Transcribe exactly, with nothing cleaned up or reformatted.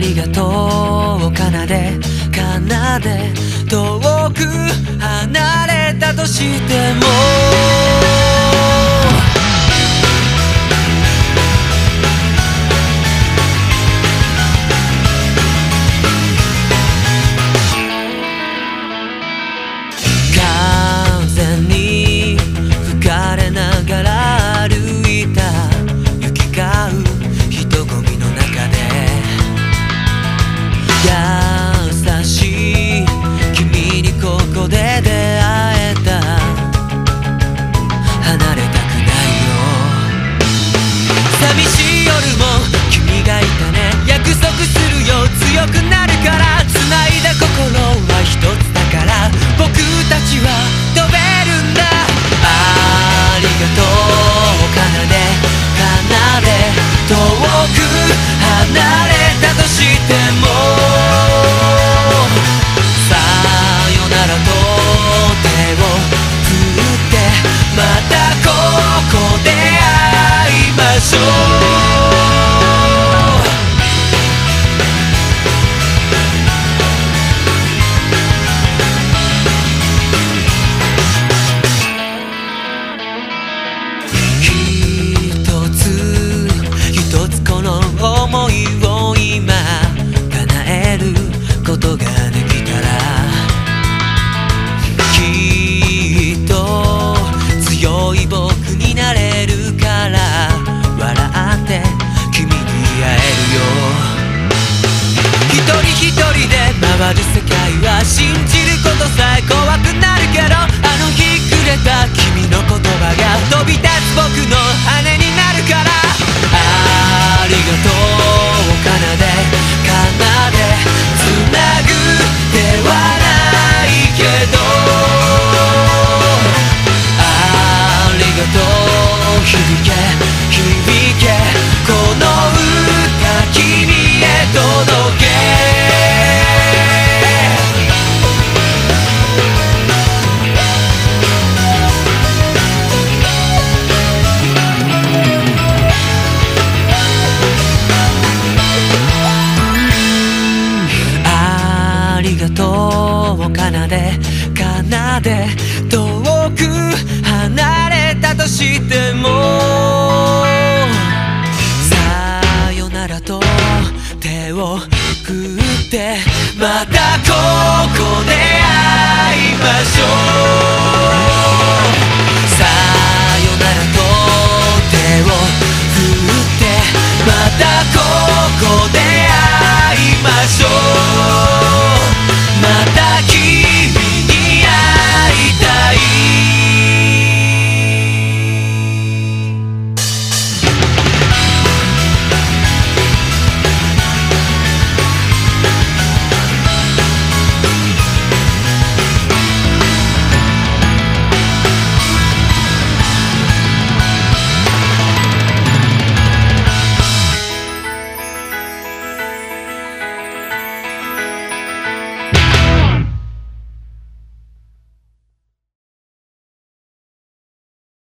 りがとうを奏で奏で遠く離れたとしても風に吹かれながら歩いた行き交う人混みの中で優しい君にここで出会えた離れたくないよ寂しい夜も君がいたね約束するよ強くなるから繋いだ心は一つだから僕たちは飛べるんだありがとう奏で奏で遠く離れたとしてもさよならと手を振ってまたここで会いましょう思いを今叶えることができたらきっと強い僕になれるから笑って君に会えるよ一人一人で回る世界は信じることさえ怖くなるけどあの日くれた君の言葉が飛び立つ僕の羽になるからありがとう奏で奏でつなぐではないけどありがとう響け響けこの歌君へ届けありがとうを奏で奏で遠く離れたとしてもさよならと手を振ってまたここで会いましょう